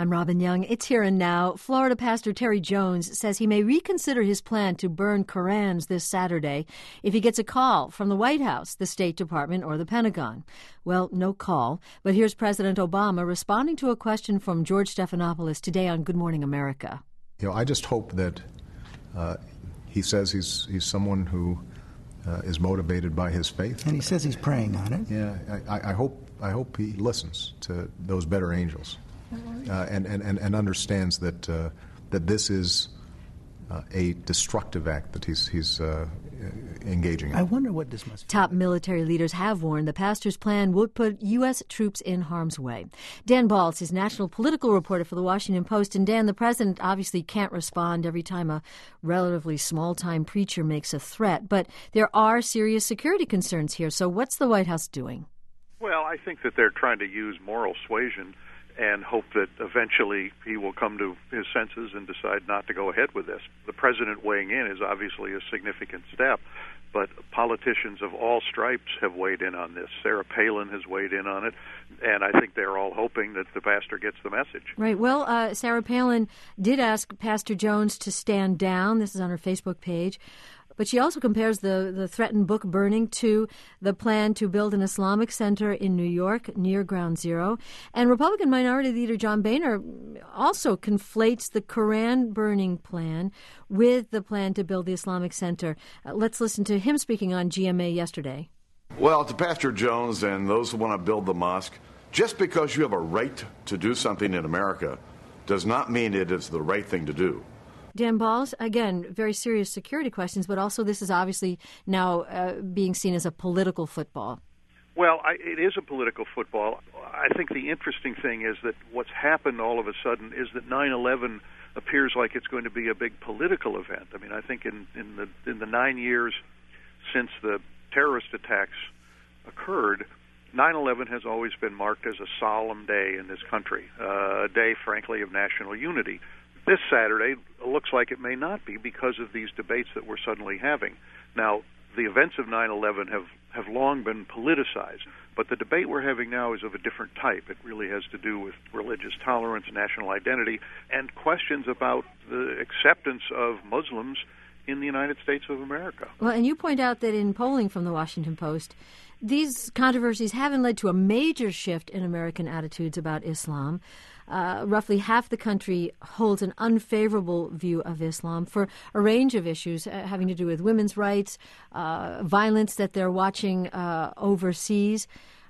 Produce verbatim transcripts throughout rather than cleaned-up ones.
I'm Robin Young. It's Here and Now. Florida Pastor Terry Jones says he may reconsider his plan to burn Korans this Saturday if he gets a call from the White House, the State Department, or the Pentagon. Well, no call, but here's President Obama responding to a question from George Stephanopoulos today on Good Morning America. You know, I just hope that uh, he says he's he's someone who uh, is motivated by his faith, and he says he's praying on it. Yeah, I, I hope I hope he listens to those better angels, uh, and, and, and and understands that uh, that this is uh, a destructive act that he's he's uh, engaging in. I wonder what this must. Top military leaders have warned the pastor's plan would put U S troops in harm's way. Dan Balz is national political reporter for the Washington Post. And Dan, the president obviously can't respond every time a relatively small-time preacher makes a threat, but there are serious security concerns here. So what's the White House doing? Well, I think that they're trying to use moral suasion and hope that eventually he will come to his senses and decide not to go ahead with this. The president weighing in is obviously a significant step, but politicians of all stripes have weighed in on this. Sarah Palin has weighed in on it, and I think they're all hoping that the pastor gets the message. Right. Well, uh, Sarah Palin did ask Pastor Jones to stand down. This is on her Facebook page. But she also compares the, the threatened book burning to the plan to build an Islamic center in New York near Ground Zero. And Republican Minority Leader John Boehner also conflates the Koran burning plan with the plan to build the Islamic center. Uh, let's listen to him speaking on G M A yesterday. Well, to Pastor Jones and those who want to build the mosque, just because you have a right to do something in America does not mean it is the right thing to do. Dan Balz, again, very serious security questions, but also this is obviously now uh, being seen as a political football. Well, I, it is a political football. I think the interesting thing is that what's happened all of a sudden is that nine eleven appears like it's going to be a big political event. I mean, I think in, in the in the nine years since the terrorist attacks occurred, nine eleven has always been marked as a solemn day in this country, uh, a day, frankly, of national unity. This Saturday looks like it may not be because of these debates that we're suddenly having. Now, the events of nine eleven have, have long been politicized, but the debate we're having now is of a different type. It really has to do with religious tolerance, national identity, and questions about the acceptance of Muslims in the United States of America. Well, and you point out that in polling from the Washington Post, these controversies haven't led to a major shift in American attitudes about Islam. Uh, roughly half the country holds an unfavorable view of Islam for a range of issues uh, having to do with women's rights, uh, violence that they're watching uh, overseas.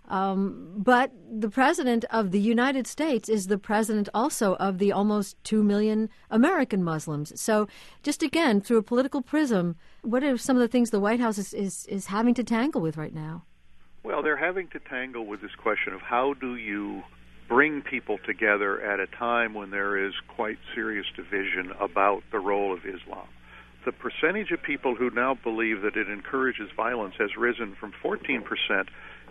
Um, but the president of the United States is the president also of the almost two million American Muslims. So just again, through a political prism, what are some of the things the White House is, is, is having to tangle with right now? Well, they're having to tangle with this question of how do you bring people together at a time when there is quite serious division about the role of Islam. The percentage of people who now believe that it encourages violence has risen from fourteen percent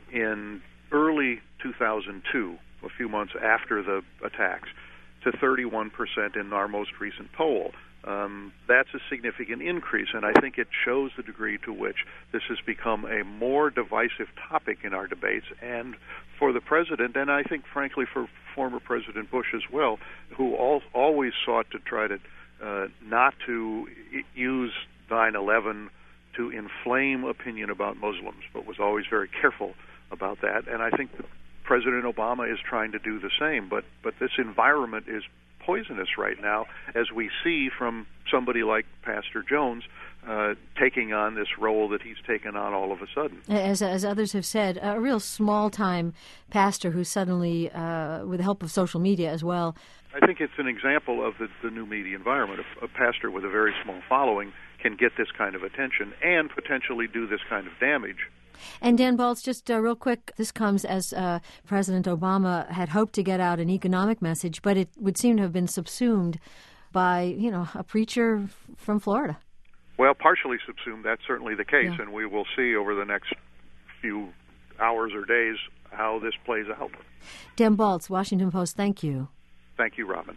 in early two thousand two, a few months after the attacks, to thirty-one percent in our most recent poll. Um, that's a significant increase, and I think it shows the degree to which this has become a more divisive topic in our debates, and for the president, and I think, frankly, for former President Bush as well, who all, always sought to try to uh, not to I- use nine eleven to inflame opinion about Muslims, but was always very careful about that, and I think that President Obama is trying to do the same, but, but this environment is poisonous right now, as we see from somebody like Pastor Jones uh, taking on this role that he's taken on all of a sudden. As, as others have said, a real small-time pastor who suddenly, uh, with the help of social media as well. I think it's an example of the, the new media environment. A, a pastor with a very small following can get this kind of attention and potentially do this kind of damage. And Dan Balz, just uh, real quick, this comes as uh, President Obama had hoped to get out an economic message, but it would seem to have been subsumed by, you know, a preacher f- from Florida. Well, partially subsumed, that's certainly the case, Yeah. and we will see over the next few hours or days how this plays out. Dan Balz, Washington Post, thank you. Thank you, Robin.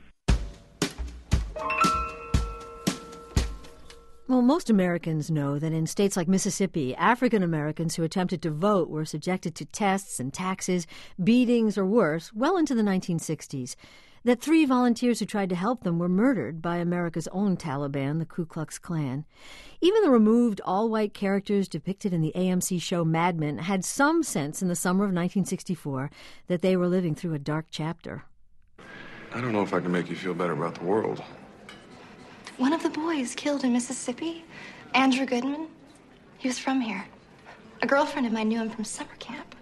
Well, most Americans know that in states like Mississippi, African Americans who attempted to vote were subjected to tests and taxes, beatings, or worse, well into the nineteen sixties. that three volunteers who tried to help them were murdered by America's own Taliban, the Ku Klux Klan. Even the removed all-white characters depicted in the A M C show Mad Men had some sense in the summer of nineteen sixty-four that they were living through a dark chapter. I don't know if I can make you feel better about the world. One of the boys killed in Mississippi, Andrew Goodman, he was from here. A girlfriend of mine knew him from summer camp.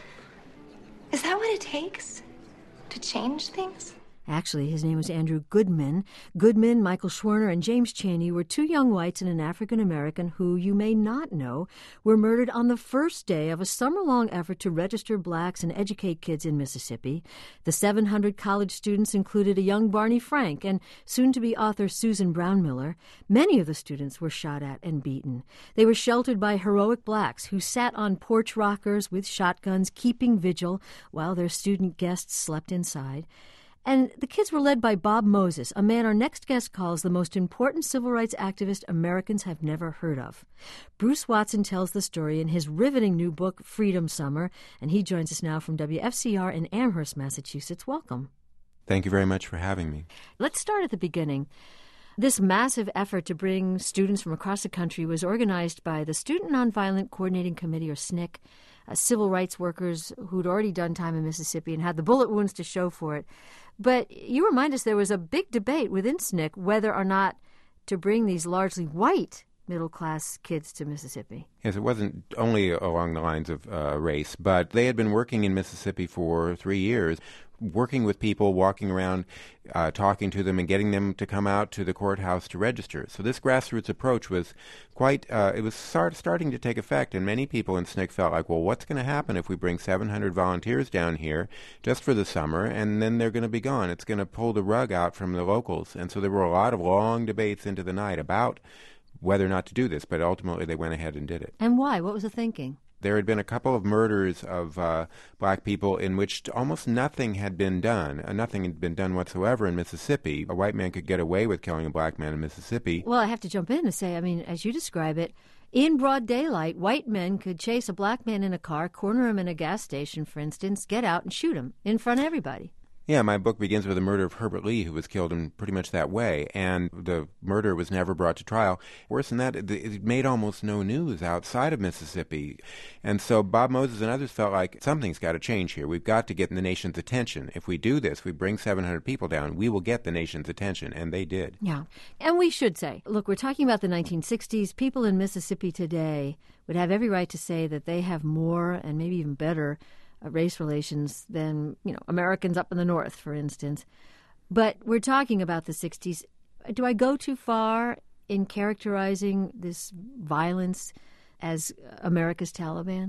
Is that what it takes to change things? Actually, his name was Andrew Goodman. Goodman, Michael Schwerner, and James Chaney were two young whites and an African-American who, you may not know, were murdered on the first day of a summer-long effort to register blacks and educate kids in Mississippi. The seven hundred college students included a young Barney Frank and soon-to-be author Susan Brown Miller. Many of the students were shot at and beaten. They were sheltered by heroic blacks who sat on porch rockers with shotguns, keeping vigil while their student guests slept inside. And the kids were led by Bob Moses, a man our next guest calls the most important civil rights activist Americans have never heard of. Bruce Watson tells the story in his riveting new book, Freedom Summer, and he joins us now from W F C R in Amherst, Massachusetts. Welcome. Thank you very much for having me. Let's start at the beginning. This massive effort to bring students from across the country was organized by the Student Nonviolent Coordinating Committee, or S N C C, uh, civil rights workers who'd already done time in Mississippi and had the bullet wounds to show for it. But you remind us there was a big debate within S N C C whether or not to bring these largely white middle-class kids to Mississippi. Yes, it wasn't only along the lines of uh, race, but they had been working in Mississippi for three years, working with people, walking around, uh, talking to them, and getting them to come out to the courthouse to register. So this grassroots approach was quite, uh, it was start, starting to take effect, and many people in S N C C felt like, well, what's going to happen if we bring seven hundred volunteers down here just for the summer, and then they're going to be gone? It's going to pull the rug out from the locals. And so there were a lot of long debates into the night about whether or not to do this, but ultimately they went ahead and did it. And why? What was the thinking? There had been a couple of murders of uh, black people in which almost nothing had been done. Uh, nothing had been done whatsoever in Mississippi. A white man could get away with killing a black man in Mississippi. Well, I have to jump in and say, I mean, as you describe it, in broad daylight, white men could chase a black man in a car, corner him in a gas station, for instance, get out and shoot him in front of everybody. Yeah, my book begins with the murder of Herbert Lee, who was killed in pretty much that way, and the murder was never brought to trial. Worse than that, it, it made almost no news outside of Mississippi. And so Bob Moses and others felt like something's got to change here. We've got to get the nation's attention. If we do this, we bring seven hundred people down, we will get the nation's attention, and they did. Yeah, and we should say, look, we're talking about the nineteen sixties. People in Mississippi today would have every right to say that they have more and maybe even better race relations than, you know, Americans up in the North, for instance. But we're talking about the sixties. Do I go too far in characterizing this violence as America's Taliban?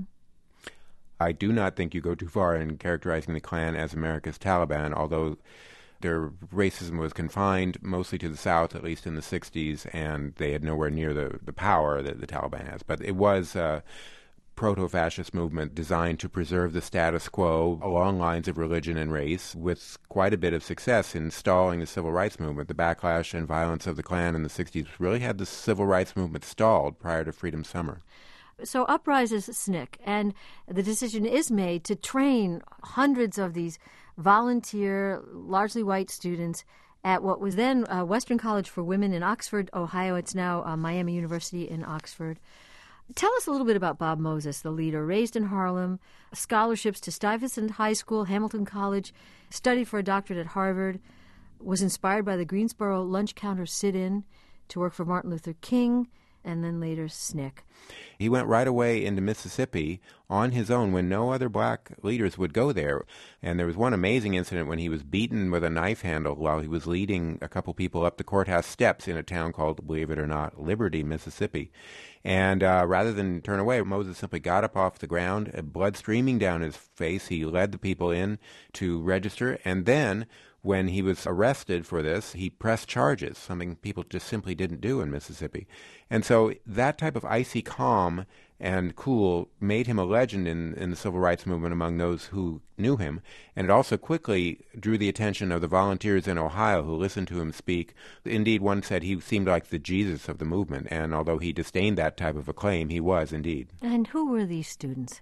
I do not think you go too far in characterizing the Klan as America's Taliban, although their racism was confined mostly to the South, at least in the sixties, and they had nowhere near the, the power that the Taliban has. But it was uh, proto-fascist movement designed to preserve the status quo along lines of religion and race, with quite a bit of success in stalling the civil rights movement. The backlash and violence of the Klan in the sixties really had the civil rights movement stalled prior to Freedom Summer. So up rises S N C C, and the decision is made to train hundreds of these volunteer, largely white students at what was then uh, Western College for Women in Oxford, Ohio. It's now uh, Miami University in Oxford. Tell us a little bit about Bob Moses, the leader. Raised in Harlem, scholarships to Stuyvesant High School, Hamilton College, studied for a doctorate at Harvard, was inspired by the Greensboro lunch counter sit-in to work for Martin Luther King, and then later S N C C. He went right away into Mississippi on his own when no other black leaders would go there. And there was one amazing incident when he was beaten with a knife handle while he was leading a couple people up the courthouse steps in a town called, believe it or not, Liberty, Mississippi. And uh, rather than turn away, Moses simply got up off the ground, blood streaming down his face. He led the people in to register, and then when he was arrested for this, he pressed charges, something people just simply didn't do in Mississippi. And so that type of icy calm and cool made him a legend in, in the civil rights movement among those who knew him. And it also quickly drew the attention of the volunteers in Ohio who listened to him speak. Indeed, one said he seemed like the Jesus of the movement. And although he disdained that type of acclaim, he was indeed. And who were these students?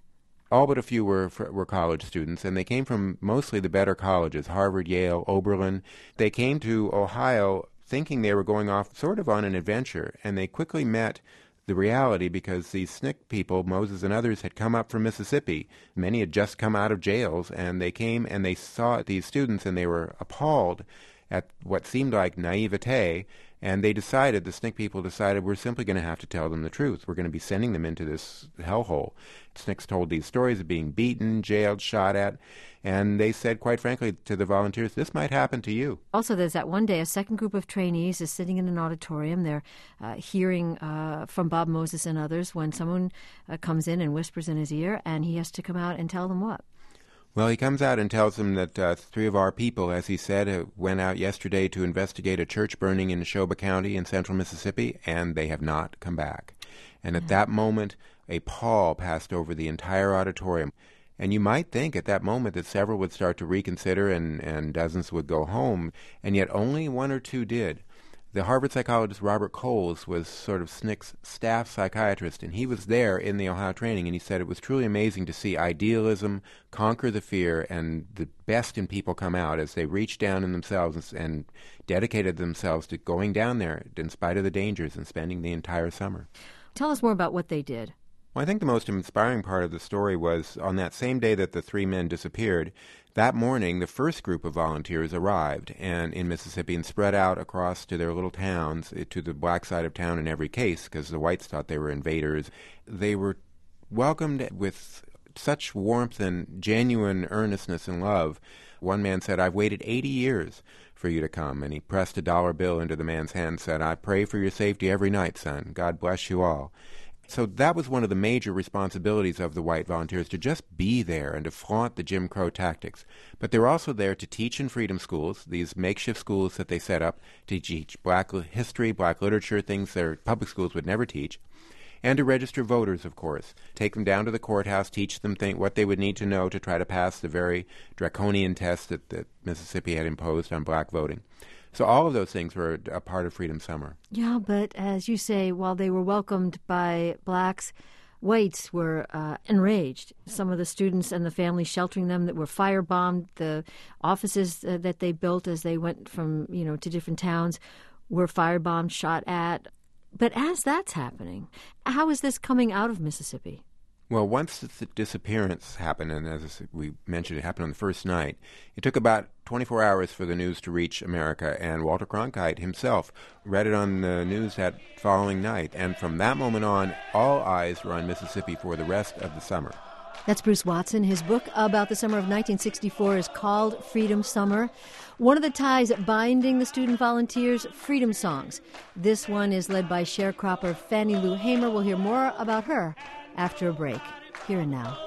All but a few were were college students, and they came from mostly the better colleges, Harvard, Yale, Oberlin. They came to Ohio thinking they were going off sort of on an adventure, and they quickly met the reality because these S N C C people, Moses and others, had come up from Mississippi. Many had just come out of jails, and they came and they saw these students, and they were appalled at what seemed like naivete, and they decided, the S N C C people decided, we're simply going to have to tell them the truth. We're going to be sending them into this hellhole. S N C C told these stories of being beaten, jailed, shot at, and they said, quite frankly, to the volunteers, this might happen to you. Also, there's that one day, a second group of trainees is sitting in an auditorium. They're uh, hearing uh, from Bob Moses and others when someone uh, comes in and whispers in his ear, and he has to come out and tell them what? Well, he comes out and tells them that uh, three of our people, as he said, uh, went out yesterday to investigate a church burning in Neshoba County in central Mississippi, and they have not come back. And at yeah. that moment, a pall passed over the entire auditorium. And you might think at that moment that several would start to reconsider and, and dozens would go home, and yet only one or two did. The Harvard psychologist Robert Coles was sort of S N C C's staff psychiatrist, and he was there in the Ohio training, and he said it was truly amazing to see idealism conquer the fear and the best in people come out as they reached down in themselves and, and dedicated themselves to going down there in spite of the dangers and spending the entire summer. Tell us more about what they did. Well, I think the most inspiring part of the story was on that same day that the three men disappeared, that morning the first group of volunteers arrived and in Mississippi and spread out across to their little towns, to the black side of town in every case, because the whites thought they were invaders. They were welcomed with such warmth and genuine earnestness and love. One man said, I've waited eighty years for you to come, and he pressed a dollar bill into the man's hand and said, I pray for your safety every night, son. God bless you all. So that was one of the major responsibilities of the white volunteers, to just be there and to flaunt the Jim Crow tactics. But they were also there to teach in freedom schools, these makeshift schools that they set up to teach black history, black literature, things that public schools would never teach, and to register voters, of course, take them down to the courthouse, teach them think, what they would need to know to try to pass the very draconian test that, that Mississippi had imposed on black voting. So all of those things were a part of Freedom Summer. Yeah, but as you say, while they were welcomed by blacks, whites were uh, enraged. Some of the students and the families sheltering them that were firebombed, the offices uh, that they built as they went from, you know, to different towns were firebombed, shot at. But as that's happening, how is this coming out of Mississippi? Well, once the disappearance happened, and as we mentioned, it happened on the first night, it took about twenty-four hours for the news to reach America, and Walter Cronkite himself read it on the news that following night. And from that moment on, all eyes were on Mississippi for the rest of the summer. That's Bruce Watson. His book about the summer of nineteen sixty-four is called Freedom Summer. One of the ties binding the student volunteers, freedom songs. This one is led by sharecropper Fannie Lou Hamer. We'll hear more about her after a break. Here and now.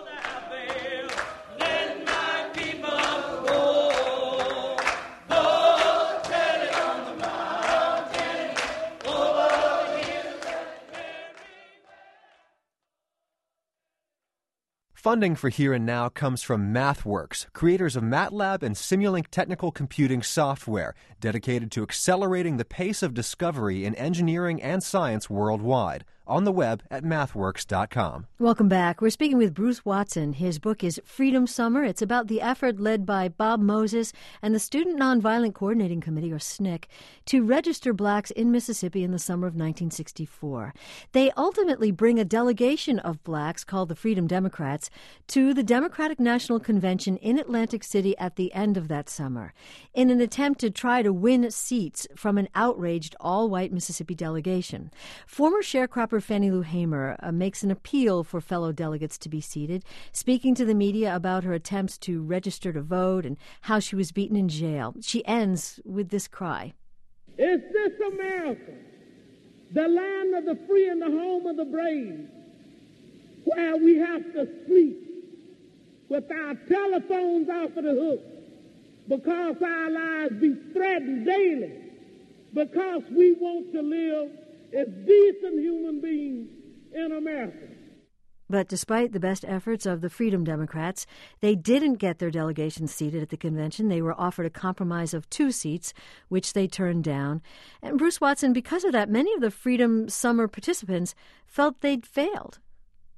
Funding for Here and Now comes from MathWorks, creators of MATLAB and Simulink technical computing software, dedicated to accelerating the pace of discovery in engineering and science worldwide. On the web at mathworks dot com. Welcome back. We're speaking with Bruce Watson. His book is Freedom Summer. It's about the effort led by Bob Moses and the Student Nonviolent Coordinating Committee, or S N C C, to register blacks in Mississippi in the summer of nineteen sixty-four. They ultimately bring a delegation of blacks, called the Freedom Democrats, to the Democratic National Convention in Atlantic City at the end of that summer, in an attempt to try to win seats from an outraged all-white Mississippi delegation. Former sharecropper Fannie Lou Hamer uh, makes an appeal for fellow delegates to be seated, speaking to the media about her attempts to register to vote and how she was beaten in jail. She ends with this cry. Is this America, the land of the free and the home of the brave, where we have to sleep with our telephones off of the hook because our lives be threatened daily, because we want to live as decent human beings in America? But despite the best efforts of the Freedom Democrats, they didn't get their delegation seated at the convention. They were offered a compromise of two seats, which they turned down. And Bruce Watson, because of that, many of the Freedom Summer participants felt they'd failed.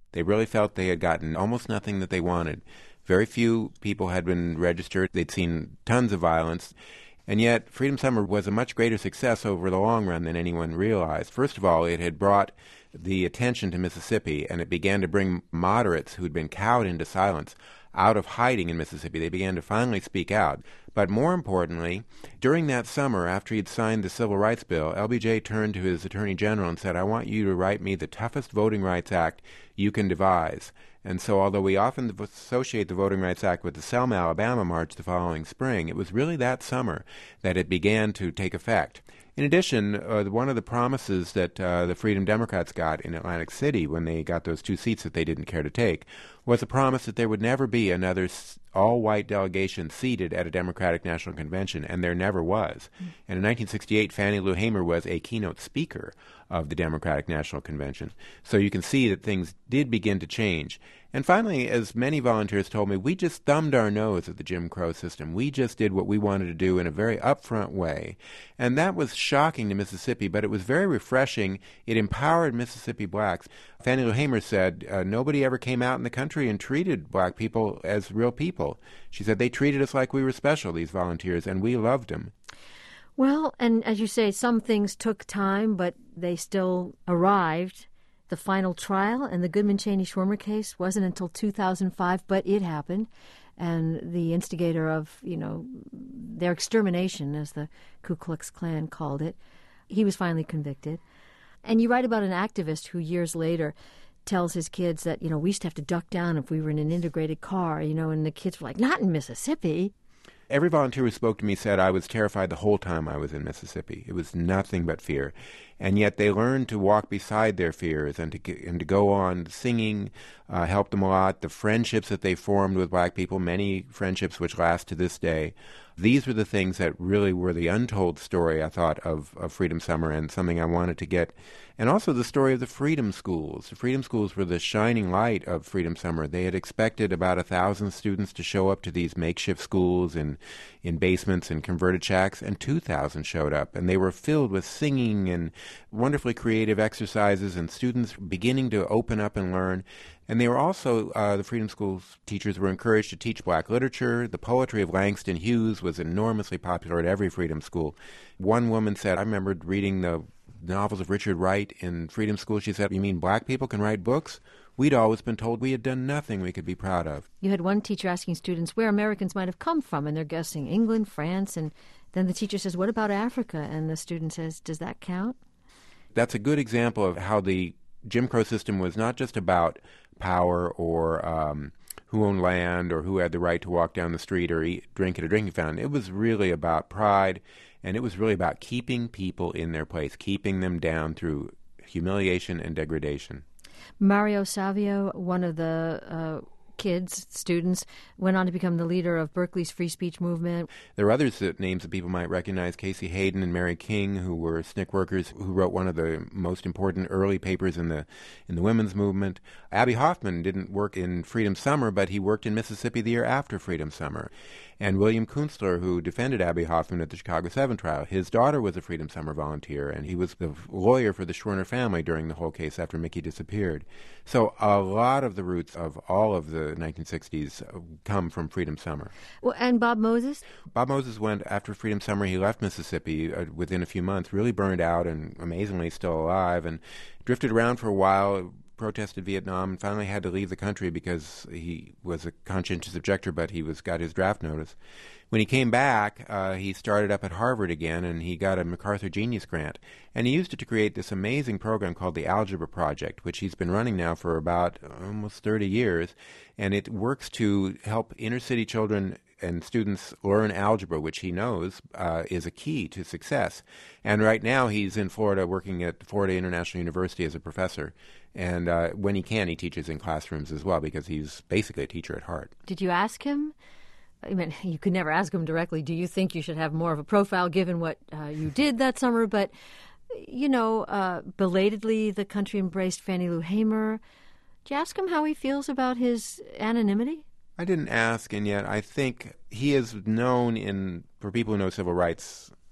They really felt they had gotten almost nothing that they wanted. Very few people had been registered. They'd seen tons of violence. And yet, Freedom Summer was a much greater success over the long run than anyone realized. First of all, it had brought the attention to Mississippi, and it began to bring moderates who'd been cowed into silence out of hiding in Mississippi. They began to finally speak out. But more importantly, during that summer, after he'd signed the Civil Rights Bill, L B J turned to his Attorney General and said, I want you to write me the toughest Voting Rights Act you can devise. And so although we often associate the Voting Rights Act with the Selma, Alabama March the following spring, it was really that summer that it began to take effect. In addition, uh, one of the promises that uh, the Freedom Democrats got in Atlantic City when they got those two seats that they didn't care to take was a promise that there would never be another all-white delegation seated at a Democratic National Convention, and there never was. Mm. And in nineteen sixty-eight, Fannie Lou Hamer was a keynote speaker of the Democratic National Convention. So you can see that things did begin to change. And finally, as many volunteers told me, we just thumbed our nose at the Jim Crow system. We just did what we wanted to do in a very upfront way. And that was shocking to Mississippi, but it was very refreshing. It empowered Mississippi blacks. Fannie Lou Hamer said, uh, nobody ever came out in the country and treated black people as real people. She said they treated us like we were special, these volunteers, and we loved them. Well, and as you say, some things took time, but they still arrived. The final trial in the Goodman-Cheney-Schwimmer case wasn't until two thousand five, but it happened. And the instigator of, you know, their extermination, as the Ku Klux Klan called it, he was finally convicted. And you write about an activist who years later tells his kids that, you know, we used to have to duck down if we were in an integrated car, you know, and the kids were like, not in Mississippi. Every volunteer who spoke to me said I was terrified the whole time I was in Mississippi. It was nothing but fear. And yet they learned to walk beside their fears and to and to go on singing, uh, helped them a lot. The friendships that they formed with black people, many friendships which last to this day, these were the things that really were the untold story, I thought, of, of Freedom Summer, and something I wanted to get. And also the story of the Freedom Schools. The Freedom Schools were the shining light of Freedom Summer. They had expected about a thousand students to show up to these makeshift schools in, in basements and converted shacks, and two thousand showed up. And they were filled with singing and wonderfully creative exercises and students beginning to open up and learn. And they were also, uh, the Freedom Schools teachers were encouraged to teach black literature. The poetry of Langston Hughes was enormously popular at every Freedom School. One woman said, I remembered reading the novels of Richard Wright in Freedom School. She said, you mean black people can write books? We'd always been told we had done nothing we could be proud of. You had one teacher asking students where Americans might have come from, and they're guessing England, France, and then the teacher says, what about Africa? And the student says, does that count? That's a good example of how the Jim Crow system was not just about power or um, who owned land or who had the right to walk down the street or eat, drink at a drinking fountain. It was really about pride, and it was really about keeping people in their place, keeping them down through humiliation and degradation. Mario Savio, one of the uh, kids, students, went on to become the leader of Berkeley's free speech movement. There are others that names that people might recognize, Casey Hayden and Mary King, who were S N C C workers, who wrote one of the most important early papers in the in the women's movement. Abbie Hoffman didn't work in Freedom Summer, but he worked in Mississippi the year after Freedom Summer. And William Kunstler, who defended Abbie Hoffman at the Chicago seven trial, his daughter was a Freedom Summer volunteer, and he was the lawyer for the Schwerner family during the whole case after Mickey disappeared. So a lot of the roots of all of the nineteen sixties come from Freedom Summer. Well, and Bob Moses? Bob Moses went, after Freedom Summer, he left Mississippi uh, within a few months, really burned out and amazingly still alive, and drifted around for a while, protested Vietnam, and finally had to leave the country because he was a conscientious objector, but he was got his draft notice. When he came back, uh, he started up at Harvard again, and he got a MacArthur Genius Grant. And he used it to create this amazing program called the Algebra Project, which he's been running now for about almost thirty years. And it works to help inner-city children and students learn algebra, which he knows uh, is a key to success. And right now he's in Florida working at Florida International University as a professor. And uh, when he can, he teaches in classrooms as well, because he's basically a teacher at heart. Did you ask him? I mean, you could never ask him directly, do you think you should have more of a profile given what uh, you did that summer? But, you know, uh, belatedly, the country embraced Fannie Lou Hamer. Did you ask him how he feels about his anonymity? I didn't ask, and yet I think he is known in, for people who know civil rights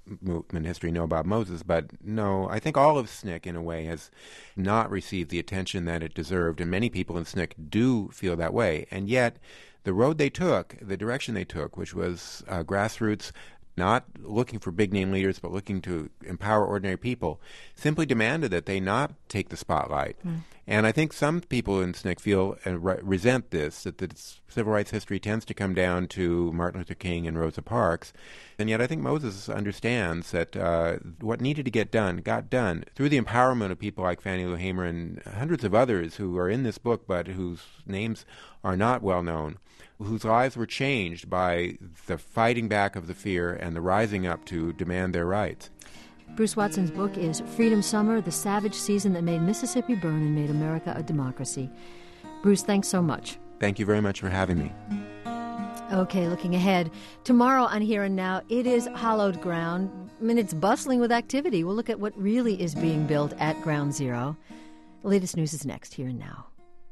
movement history know about Moses, but no, I think all of S N C C, in a way, has not received the attention that it deserved, and many people in S N C C do feel that way. And yet, the road they took, the direction they took, which was uh, grassroots, not looking for big-name leaders, but looking to empower ordinary people, simply demanded that they not take the spotlight. Mm. And I think some people in S N C C feel and re- resent this, that the civil rights history tends to come down to Martin Luther King and Rosa Parks. And yet I think Moses understands that uh, what needed to get done got done through the empowerment of people like Fannie Lou Hamer and hundreds of others who are in this book but whose names are not well known, whose lives were changed by the fighting back of the fear and the rising up to demand their rights. Bruce Watson's book is Freedom Summer, the Savage Season That Made Mississippi Burn and Made America a Democracy. Bruce, thanks so much. Thank you very much for having me. Okay, looking ahead. Tomorrow on Here and Now, it is hallowed ground. I mean, it's bustling with activity. We'll look at what really is being built at Ground Zero. The latest news is next, Here and Now.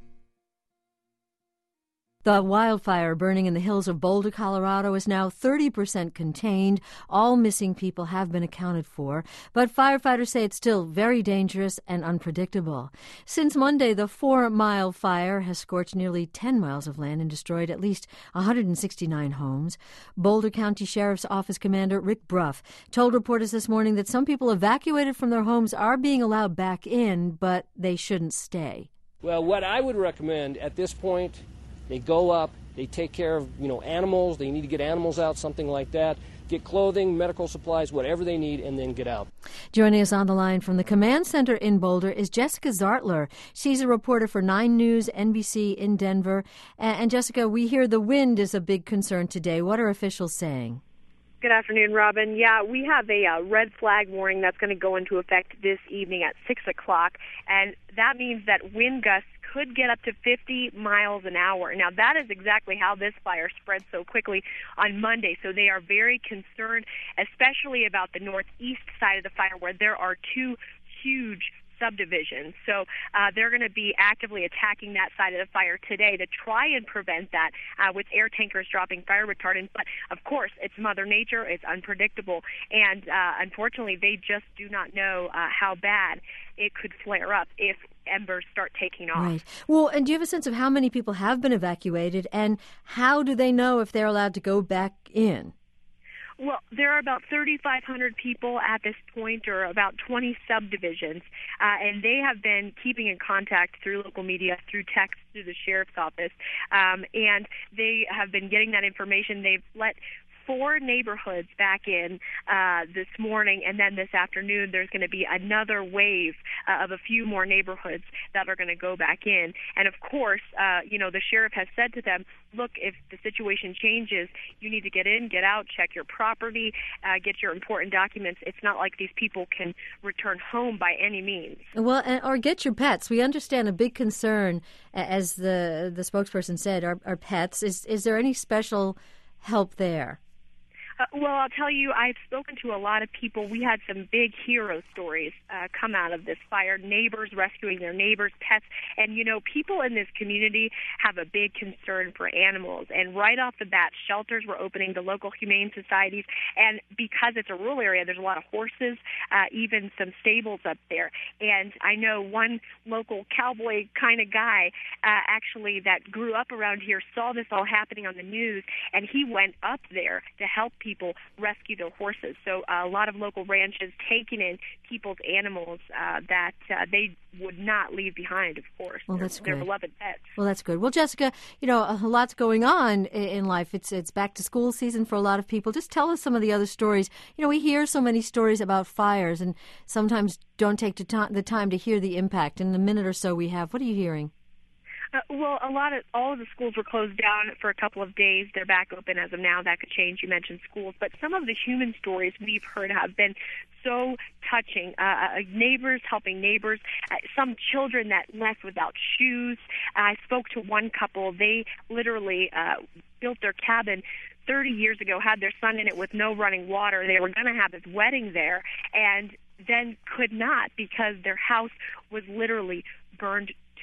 The wildfire burning in the hills of Boulder, Colorado is now thirty percent contained. All missing people have been accounted for, but firefighters say it's still very dangerous and unpredictable. Since Monday, the four-mile fire has scorched nearly ten miles of land and destroyed at least one hundred sixty-nine homes. Boulder County Sheriff's Office Commander Rick Bruff told reporters this morning that some people evacuated from their homes are being allowed back in, but they shouldn't stay. Well, what I would recommend at this point, they go up, they take care of, you know, animals, they need to get animals out, something like that, get clothing, medical supplies, whatever they need, and then get out. Joining us on the line from the command center in Boulder is Jessica Zartler. She's a reporter for Nine News, N B C in Denver. And Jessica, we hear the wind is a big concern today. What are officials saying? Good afternoon, Robin. Yeah, we have a uh, red flag warning that's going to go into effect this evening at six o'clock, and that means that wind gusts could get up to fifty miles an hour. Now, that is exactly how this fire spread so quickly on Monday, so they are very concerned, especially about the northeast side of the fire where there are two huge subdivisions. So uh, they're going to be actively attacking that side of the fire today to try and prevent that uh, with air tankers dropping fire retardant. But, of course, it's Mother Nature. It's unpredictable. And, uh, unfortunately, they just do not know uh, how bad it could flare up if embers start taking off. Right. Well, and do you have a sense of how many people have been evacuated, and how do they know if they're allowed to go back in? Well, there are about thirty-five hundred people at this point, or about twenty subdivisions, uh, and they have been keeping in contact through local media, through text, through the sheriff's office, um, and they have been getting that information. They've let four neighborhoods back in uh, this morning, and then this afternoon there's going to be another wave uh, of a few more neighborhoods that are going to go back in. And of course, uh, you know, the sheriff has said to them, look, if the situation changes, you need to get in, get out, check your property, uh, get your important documents. It's not like these people can return home by any means. Well, or get your pets. We understand a big concern, as the the spokesperson said, are, are pets. Is, is there any special help there? Uh, well, I'll tell you, I've spoken to a lot of people. We had some big hero stories uh, come out of this fire, neighbors rescuing their neighbors' pets. And, you know, people in this community have a big concern for animals. And right off the bat, shelters were opening, the local humane societies. And because it's a rural area, there's a lot of horses, uh, even some stables up there. And I know one local cowboy kind of guy uh, actually that grew up around here saw this all happening on the news, and he went up there to help people people rescue their horses. So uh, a lot of local ranches taking in people's animals uh, that uh, they would not leave behind, of course. Well, that's their, good. Their beloved pets. Well, that's good. Well, Jessica, you know, a lot's going on in life. It's it's back to school season for a lot of people. Just tell us some of the other stories. You know, we hear so many stories about fires and sometimes don't take the time to hear the impact. In the minute or so we have, what are you hearing? Uh, well, a lot of all of the schools were closed down for a couple of days. They're back open as of now. That could change. You mentioned schools, but some of the human stories we've heard have been so touching. Uh, uh, neighbors helping neighbors. Uh, some children that left without shoes. Uh, I spoke to one couple. They literally uh, built their cabin thirty years ago, had their son in it with no running water. They were going to have his wedding there, and then could not because their house was literally burned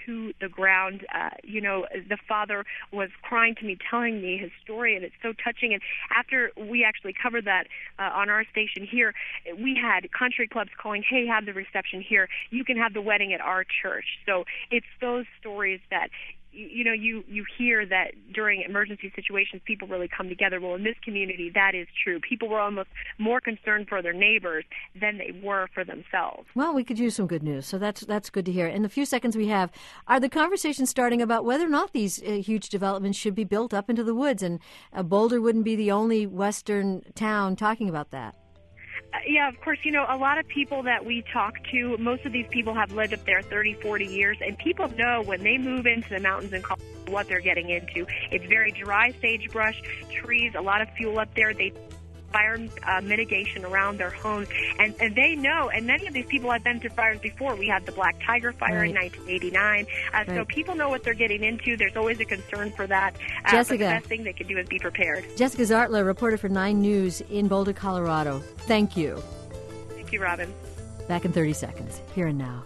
to the ground. Uh, you know, the father was crying to me, telling me his story, and it's so touching. And after we actually covered that uh, on our station here, we had country clubs calling, hey, have the reception here. You can have the wedding at our church. So it's those stories that, you know, you, you hear that during emergency situations, people really come together. Well, in this community, that is true. People were almost more concerned for their neighbors than they were for themselves. Well, we could use some good news, so that's that's good to hear. In the few seconds we have, are the conversations starting about whether or not these uh, huge developments should be built up into the woods? And uh, Boulder wouldn't be the only western town talking about that. Uh, yeah, of course, you know, a lot of people that we talk to, most of these people have lived up there thirty, forty years, and people know when they move into the mountains in Colorado what they're getting into. It's very dry sagebrush, trees, a lot of fuel up there. They fire uh, mitigation around their homes, and, and they know, and many of these people have been through fires before. We had the Black Tiger Fire right. in nineteen eighty-nine, uh, right. so people know what they're getting into. There's always a concern for that. Uh, Jessica, but the best thing they can do is be prepared. Jessica Zartler, reporter for Nine News in Boulder, Colorado. Thank you. Thank you, Robin. Back in thirty seconds, here and now.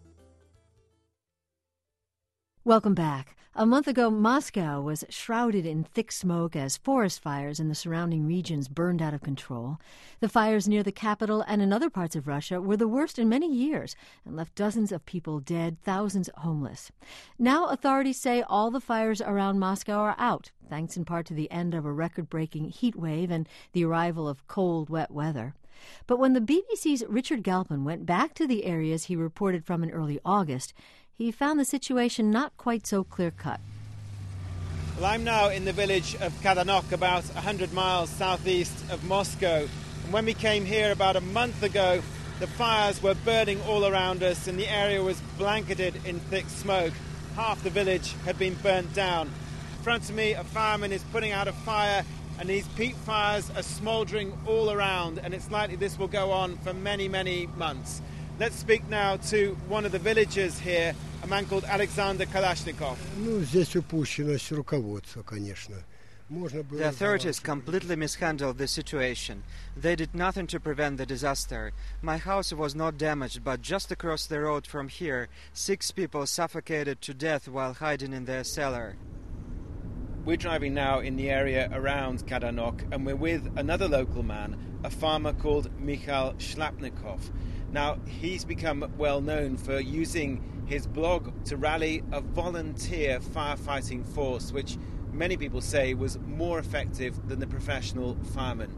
Welcome back. A month ago, Moscow was shrouded in thick smoke as forest fires in the surrounding regions burned out of control. The fires near the capital and in other parts of Russia were the worst in many years and left dozens of people dead, thousands homeless. Now authorities say all the fires around Moscow are out, thanks in part to the end of a record-breaking heat wave and the arrival of cold, wet weather. But when the B B C's Richard Galpin went back to the areas he reported from in early August, he found the situation not quite so clear-cut. Well, I'm now in the village of Kadanok, about one hundred miles southeast of Moscow. And when we came here about a month ago, the fires were burning all around us and the area was blanketed in thick smoke. Half the village had been burnt down. In front of me, a fireman is putting out a fire, and these peat fires are smouldering all around, and it's likely this will go on for many, many months. Let's speak now to one of the villagers here, a man called Alexander Kalashnikov. The authorities completely mishandled the situation. They did nothing to prevent the disaster. My house was not damaged, but just across the road from here, six people suffocated to death while hiding in their cellar. We're driving now in the area around Kadanok, and we're with another local man, a farmer called Mikhail Shlapnikov. Now, he's become well known for using his blog to rally a volunteer firefighting force, which many people say was more effective than the professional firemen.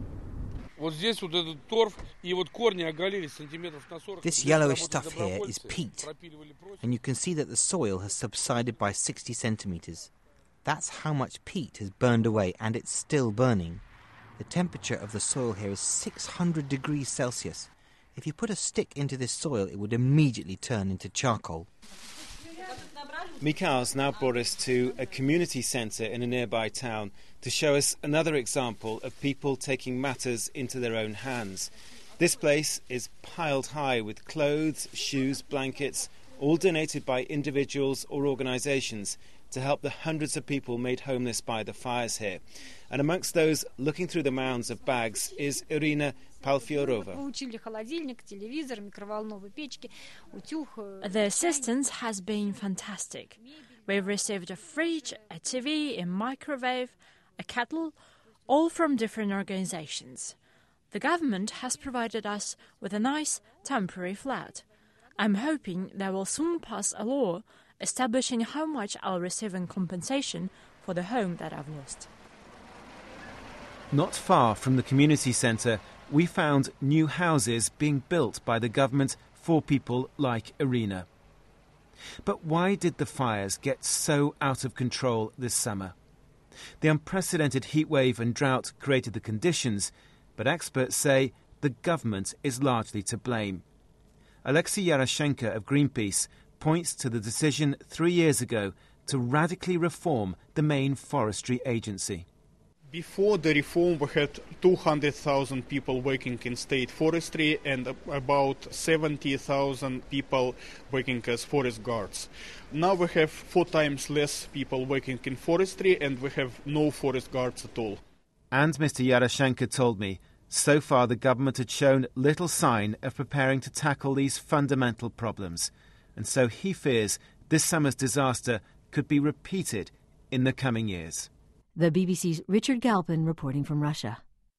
This yellowish stuff here is peat, and you can see that the soil has subsided by sixty centimetres. That's how much peat has burned away, and it's still burning. The temperature of the soil here is six hundred degrees Celsius. If you put a stick into this soil, it would immediately turn into charcoal. Mikhail's now brought us to a community centre in a nearby town to show us another example of people taking matters into their own hands. This place is piled high with clothes, shoes, blankets, all donated by individuals or organisations to help the hundreds of people made homeless by the fires here. And amongst those looking through the mounds of bags is Irina Palfiorova. The assistance has been fantastic. We've received a fridge, a T V, a microwave, a kettle, all from different organizations. The government has provided us with a nice temporary flat. I'm hoping they will soon pass a law establishing how much I'll receive in compensation for the home that I've lost. Not far from the community centre, we found new houses being built by the government for people like Irina. But why did the fires get so out of control this summer? The unprecedented heatwave and drought created the conditions, but experts say the government is largely to blame. Alexei Yaroshenko of Greenpeace points to the decision three years ago to radically reform the main forestry agency. Before the reform, we had two hundred thousand people working in state forestry and about seventy thousand people working as forest guards. Now we have four times less people working in forestry and we have no forest guards at all. And Mister Yaroshenko told me, so far the government had shown little sign of preparing to tackle these fundamental problems. And so he fears this summer's disaster could be repeated in the coming years. The B B C's Richard Galpin reporting from Russia.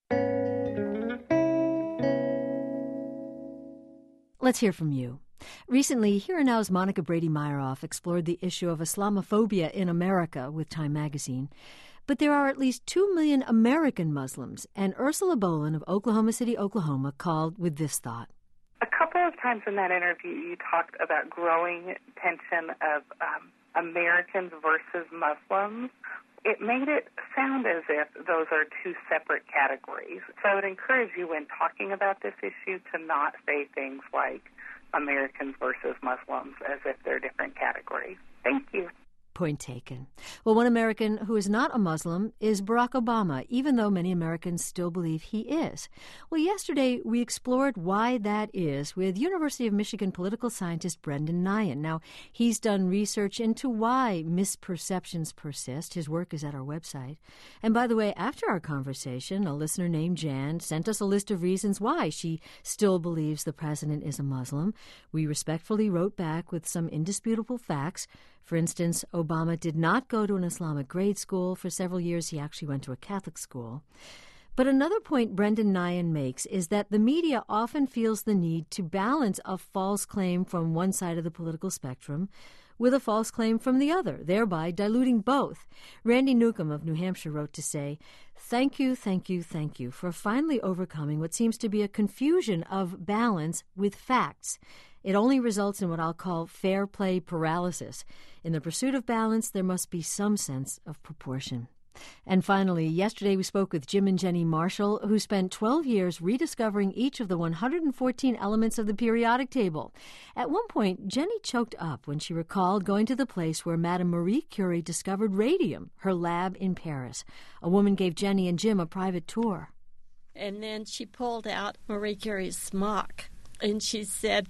Let's hear from you. Recently, Here and Now's Monica Brady-Meyerhoff explored the issue of Islamophobia in America with Time magazine. But there are at least two million American Muslims, and Ursula Boland of Oklahoma City, Oklahoma, called with this thought. A couple of times in that interview, you talked about growing tension of um, Americans versus Muslims. It made it sound as if those are two separate categories. So I would encourage you when talking about this issue to not say things like Americans versus Muslims as if they're different categories. Thank you. Point taken. Well, one American who is not a Muslim is Barack Obama, even though many Americans still believe he is. Well, yesterday we explored why that is with University of Michigan political scientist Brendan Nyhan. Now, he's done research into why misperceptions persist. His work is at our website. And by the way, after our conversation, a listener named Jan sent us a list of reasons why she still believes the president is a Muslim. We respectfully wrote back with some indisputable facts. For instance, Obama did not go to an Islamic grade school. For several years, he actually went to a Catholic school. But another point Brendan Nyhan makes is that the media often feels the need to balance a false claim from one side of the political spectrum with a false claim from the other, thereby diluting both. Randy Newcomb of New Hampshire wrote to say, "Thank you, thank you, thank you for finally overcoming what seems to be a confusion of balance with facts. It only results in what I'll call fair play paralysis. In the pursuit of balance, there must be some sense of proportion." And finally, yesterday we spoke with Jim and Jenny Marshall, who spent twelve years rediscovering each of the one hundred fourteen elements of the periodic table. At one point, Jenny choked up when she recalled going to the place where Madame Marie Curie discovered radium, her lab in Paris. A woman gave Jenny and Jim a private tour. And then she pulled out Marie Curie's smock, and she said,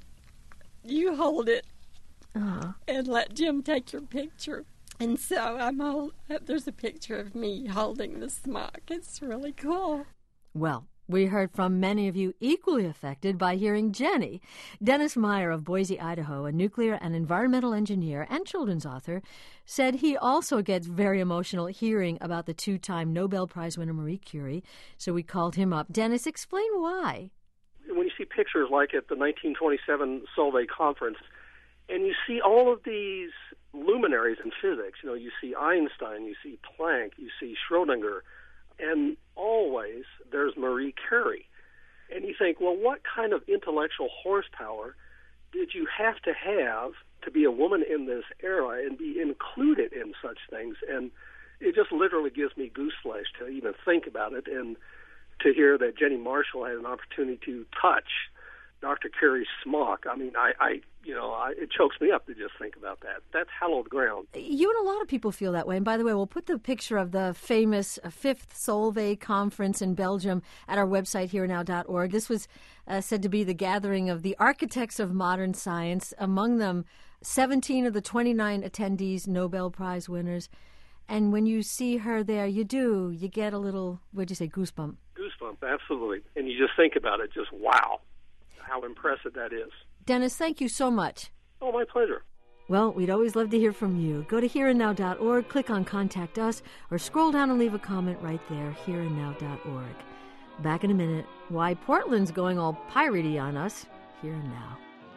"You hold it uh-huh. and let Jim take your picture." And so I'm hold, there's a picture of me holding the smock. It's really cool. Well, we heard from many of you equally affected by hearing Jenny. Dennis Meyer of Boise, Idaho, a nuclear and environmental engineer and children's author, said he also gets very emotional hearing about the two-time Nobel Prize winner Marie Curie. So we called him up. Dennis, explain why. When you see pictures like at the nineteen twenty-seven Solvay conference, and you see all of these luminaries in physics, you know, you see Einstein, you see Planck, you see Schrodinger, and always there's Marie Curie. And you think, well, what kind of intellectual horsepower did you have to have to be a woman in this era and be included in such things? And it just literally gives me gooseflesh to even think about it, and to hear that Jenny Marshall had an opportunity to touch Doctor Curie's smock. I mean, I, I you know, I, it chokes me up to just think about that. That's hallowed ground. You and a lot of people feel that way. And by the way, we'll put the picture of the famous fifth Solvay conference in Belgium at our website, here now dot org. This was uh, said to be the gathering of the architects of modern science, among them seventeen of the twenty-nine attendees, Nobel Prize winners. And when you see her there, you do, you get a little, what'd you say, goosebump? Goosebump, absolutely. And you just think about it, just wow, how impressive that is. Dennis, thank you so much. Oh, my pleasure. Well, we'd always love to hear from you. Go to here and now dot org, click on Contact Us, or scroll down and leave a comment right there, here and now dot org. Back in a minute, why Portland's going all piratey on us, here and now.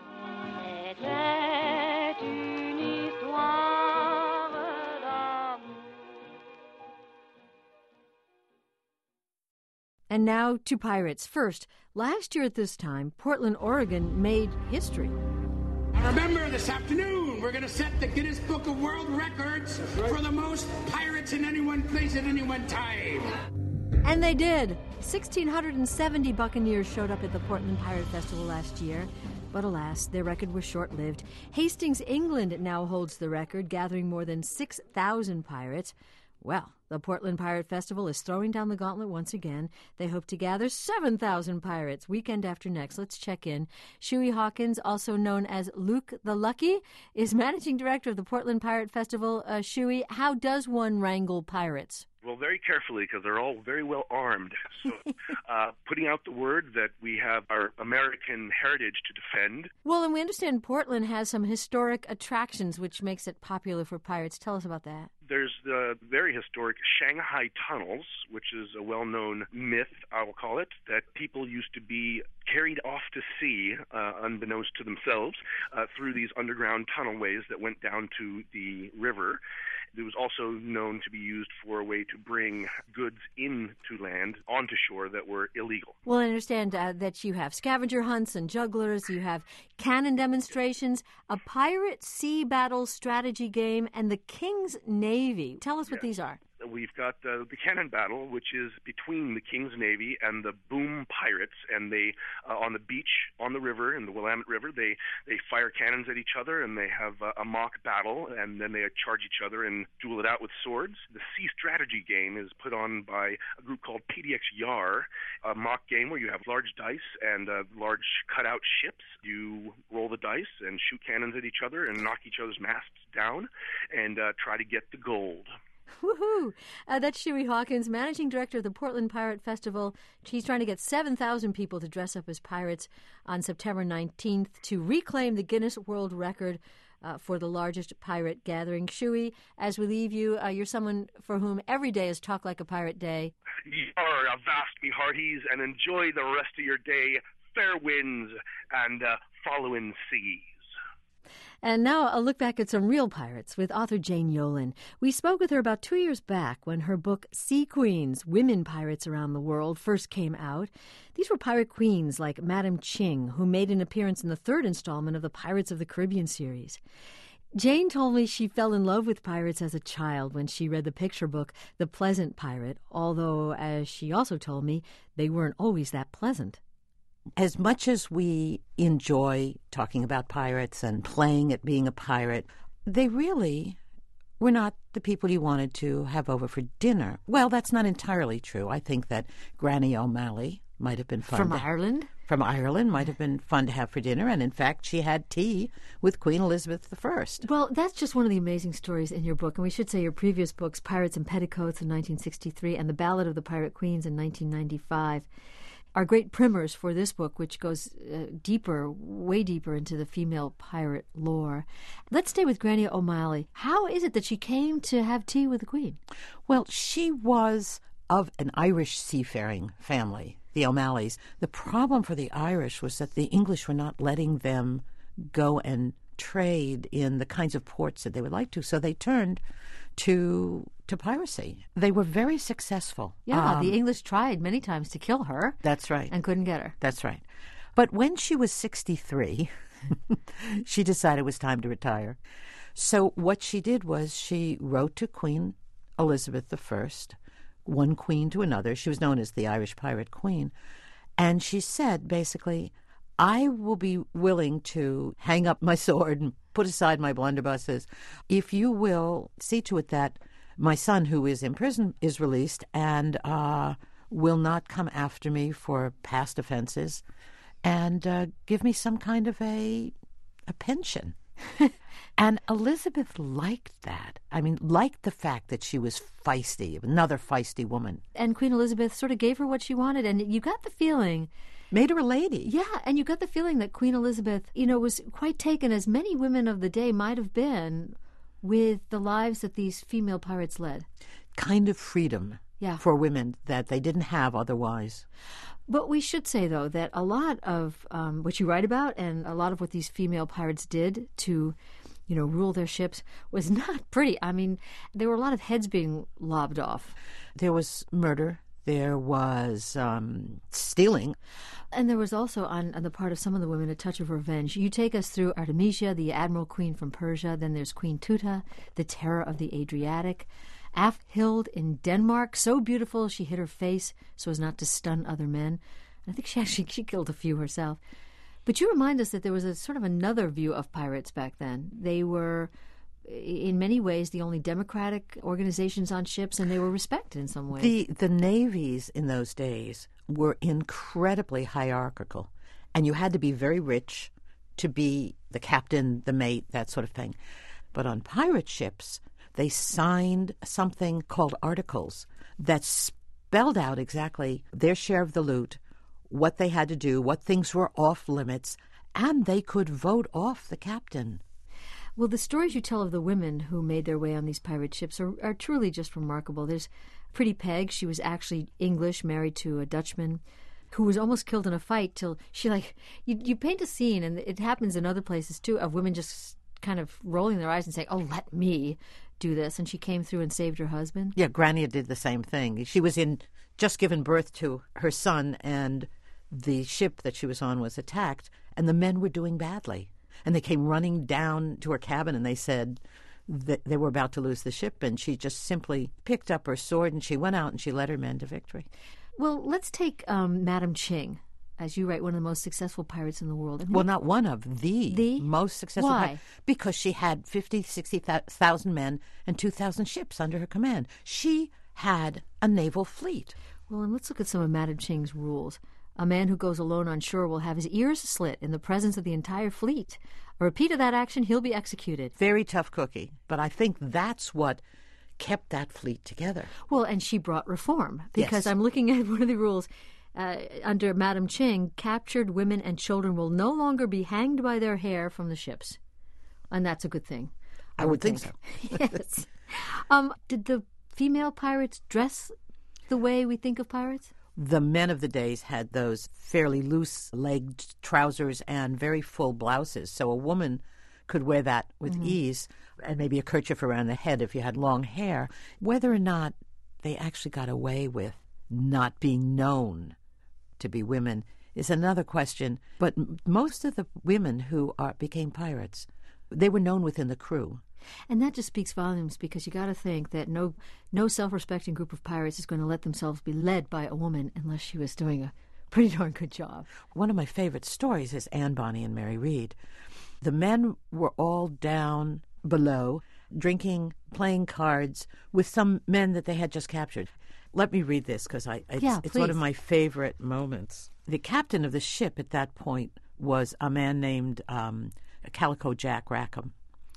And now to pirates. First, last year at this time, Portland, Oregon made history. Remember, this afternoon, we're going to set the Guinness Book of World Records right. for the most pirates in any one place at any one time. And they did. one thousand six hundred seventy Buccaneers showed up at the Portland Pirate Festival last year. But alas, their record was short-lived. Hastings, England now holds the record, gathering more than six thousand pirates. Well, the The Portland Pirate Festival is throwing down the gauntlet once again. They hope to gather seven thousand pirates weekend after next. Let's check in. Shuey Hawkins, also known as Luke the Lucky, is managing director of the Portland Pirate Festival. Uh, Shuey, how does one wrangle pirates? Well, very carefully, because they're all very well armed. So uh, putting out the word that we have our American heritage to defend. Well, and we understand Portland has some historic attractions, which makes it popular for pirates. Tell us about that. There's the very historic Shanghai Tunnels, which is a well-known myth, I will call it, that people used to be carried off to sea, uh, unbeknownst to themselves, uh, through these underground tunnelways that went down to the river. It was also known to be used for a way to bring goods into land, onto shore, that were illegal. Well, I understand uh, that you have scavenger hunts and jugglers, you have cannon demonstrations, a pirate sea battle strategy game, and the King's Navy. Tell us what yes. these are. We've got uh, the cannon battle, which is between the King's Navy and the Boom Pirates, and they, uh, on the beach, on the river, in the Willamette River, they, they fire cannons at each other, and they have uh, a mock battle, and then they charge each other and duel it out with swords. The sea strategy game is put on by a group called P D X Yar, a mock game where you have large dice and uh, large cutout ships. You roll the dice and shoot cannons at each other and knock each other's masts down and uh, try to get the gold. Woohoo! Uh, that's Shuey Hawkins, managing director of the Portland Pirate Festival. He's trying to get seven thousand people to dress up as pirates on September nineteenth to reclaim the Guinness World Record uh, for the largest pirate gathering. Shuey, as we leave you, uh, you're someone for whom every day is Talk Like a Pirate Day. Yar, avast me hearties, and enjoy the rest of your day. Fair winds and uh, following seas. And now a look back at some real pirates with author Jane Yolen. We spoke with her about two years back when her book Sea Queens, Women Pirates Around the World, first came out. These were pirate queens like Madame Ching, who made an appearance in the third installment of the Pirates of the Caribbean series. Jane told me she fell in love with pirates as a child when she read the picture book The Pleasant Pirate, although, as she also told me, they weren't always that pleasant. As much as we enjoy talking about pirates and playing at being a pirate, they really were not the people you wanted to have over for dinner. Well, that's not entirely true. I think that Granny O'Malley might have been fun. From to, Ireland? From Ireland might have been fun to have for dinner, and in fact, she had tea with Queen Elizabeth the First. Well, that's just one of the amazing stories in your book, and we should say your previous books, Pirates and Petticoats in nineteen sixty-three and The Ballad of the Pirate Queens in nineteen ninety-five. Are great primers for this book, which goes uh, deeper, way deeper into the female pirate lore. Let's stay with Granny O'Malley. How is it that she came to have tea with the Queen? Well, she was of an Irish seafaring family, the O'Malleys. The problem for the Irish was that the English were not letting them go and trade in the kinds of ports that they would like to, so they turned to to piracy. They were very successful. Yeah, um, the English tried many times to kill her. That's right. And couldn't get her. That's right. But when she was sixty-three, she decided it was time to retire. So what she did was she wrote to Queen Elizabeth the First, one queen to another. She was known as the Irish Pirate Queen. And she said, basically, I will be willing to hang up my sword and put aside my blunderbusses if you will see to it that my son, who is in prison, is released and uh, will not come after me for past offenses and uh, give me some kind of a, a pension. And Elizabeth liked that. I mean, liked the fact that she was feisty, another feisty woman. And Queen Elizabeth sort of gave her what she wanted, and you got the feeling... Made her a lady. Yeah, and you got the feeling that Queen Elizabeth, you know, was quite taken, as many women of the day might have been, with the lives that these female pirates led. Kind of freedom yeah. for women that they didn't have otherwise. But we should say, though, that a lot of um, what you write about and a lot of what these female pirates did to, you know, rule their ships was not pretty. I mean, there were a lot of heads being lobbed off. There was murder. There was um, stealing. And there was also, on, on the part of some of the women, a touch of revenge. You take us through Artemisia, the Admiral Queen from Persia. Then there's Queen Tuta, the terror of the Adriatic. Alfhild in Denmark, so beautiful she hid her face so as not to stun other men. I think she actually she killed a few herself. But you remind us that there was a sort of another view of pirates back then. They were in many ways, the only democratic organizations on ships, and they were respected in some ways. The, the navies in those days were incredibly hierarchical, and you had to be very rich to be the captain, the mate, that sort of thing. But on pirate ships, they signed something called articles that spelled out exactly their share of the loot, what they had to do, what things were off limits, and they could vote off the captain. Well, the stories you tell of the women who made their way on these pirate ships are, are truly just remarkable. There's Pretty Peg. She was actually English, married to a Dutchman, who was almost killed in a fight till she, like, you, you paint a scene, and it happens in other places, too, of women just kind of rolling their eyes and saying, oh, let me do this. And she came through and saved her husband. Yeah, Grania did the same thing. She was in just given birth to her son, and the ship that she was on was attacked, and the men were doing badly. And they came running down to her cabin, and they said that they were about to lose the ship, and she just simply picked up her sword, and she went out and she led her men to victory. Well, let's take um, Madam Ching, as you write, one of the most successful pirates in the world. I mean, well, not one of, the, the? most successful. Why? Pirate, because she had fifty, sixty thousand men and two thousand ships under her command. She had a naval fleet. Well, and let's look at some of Madam Ching's rules. A man who goes alone on shore will have his ears slit in the presence of the entire fleet. A repeat of that action, he'll be executed. Very tough cookie, but I think that's what kept that fleet together. Well, and she brought reform, because yes. I'm looking at one of the rules. Uh, under Madam Ching, captured women and children will no longer be hanged by their hair from the ships. And that's a good thing. I, I would think, think so. Yes. Um, did the female pirates dress the way we think of pirates? The men of the days had those fairly loose-legged trousers and very full blouses, so a woman could wear that with mm-hmm. ease, and maybe a kerchief around the head if you had long hair. Whether or not they actually got away with not being known to be women is another question, but m- most of the women who are, became pirates, they were known within the crew. And that just speaks volumes, because you got to think that no no self-respecting group of pirates is going to let themselves be led by a woman unless she was doing a pretty darn good job. One of my favorite stories is Anne Bonny and Mary Read. The men were all down below, drinking, playing cards with some men that they had just captured. Let me read this, because I it's, yeah, it's one of my favorite moments. The captain of the ship at that point was a man named um, Calico Jack Rackham.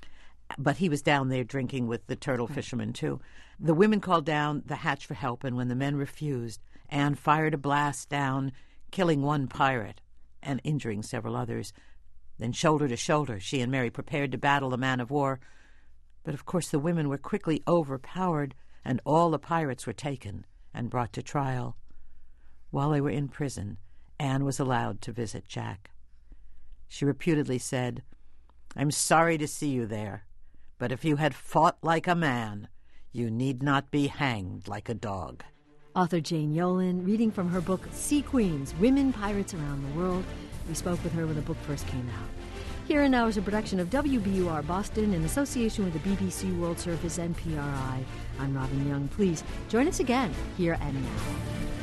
But he was down there drinking with the turtle fishermen, too. The women called down the hatch for help, and when the men refused, Anne fired a blast down, killing one pirate and injuring several others. Then shoulder to shoulder, she and Mary prepared to battle the man-of-war. But, of course, the women were quickly overpowered, and all the pirates were taken and brought to trial. While they were in prison, Anne was allowed to visit Jack. She reputedly said, "I'm sorry to see you there. But if you had fought like a man, you need not be hanged like a dog." Author Jane Yolen, reading from her book Sea Queens, Women Pirates Around the World. We spoke with her when the book first came out. Here and Now is a production of W B U R Boston in association with the B B C World Service and P R I. I'm Robin Young. Please join us again, Here and Now.